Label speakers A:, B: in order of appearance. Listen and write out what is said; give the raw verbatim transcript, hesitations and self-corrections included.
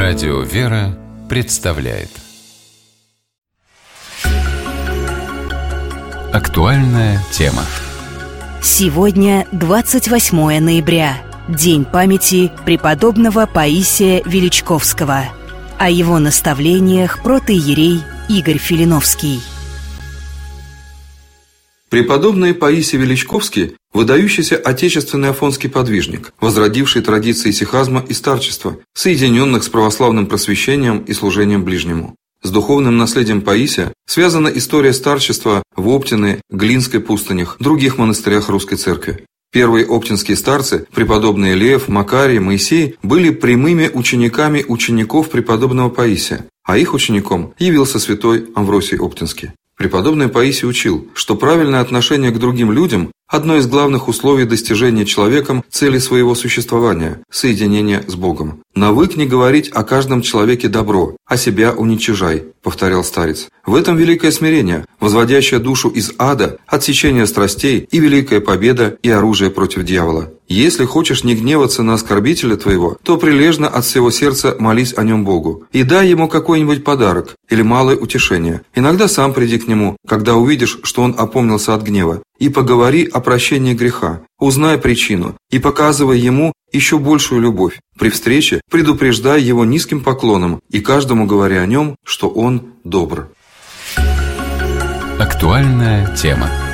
A: Радио «Вера» представляет актуальная тема.
B: Сегодня двадцать восьмое ноября, день памяти преподобного Паисия Величковского. О его наставлениях протоиерей Игорь Филиновский.
C: Преподобный Паисий Величковский – выдающийся отечественный афонский подвижник, возродивший традиции сихазма и старчества, соединенных с православным просвещением и служением ближнему. С духовным наследием Паисия связана история старчества в Оптиной, Глинской пустынях, других монастырях русской церкви. Первые оптинские старцы, преподобные Лев, Макарий, Моисей, были прямыми учениками учеников преподобного Паисия, а их учеником явился святой Амвросий Оптинский. Преподобный Паисий учил, что правильное отношение к другим людям – одно из главных условий достижения человеком цели своего существования – соединения с Богом. «Навыкни говорить о каждом человеке добро, а себя уничижай», – повторял старец. В этом великое смирение, возводящее душу из ада, отсечение страстей и великая победа и оружие против дьявола. Если хочешь не гневаться на оскорбителя твоего, то прилежно от всего сердца молись о нем Богу и дай ему какой-нибудь подарок или малое утешение. Иногда сам приди к нему, когда увидишь, что он опомнился от гнева, и поговори о прощении греха, узнай причину и показывай ему еще большую любовь. При встрече предупреждай его низким поклоном и каждому говори о нем, что он добр.
A: Актуальная тема.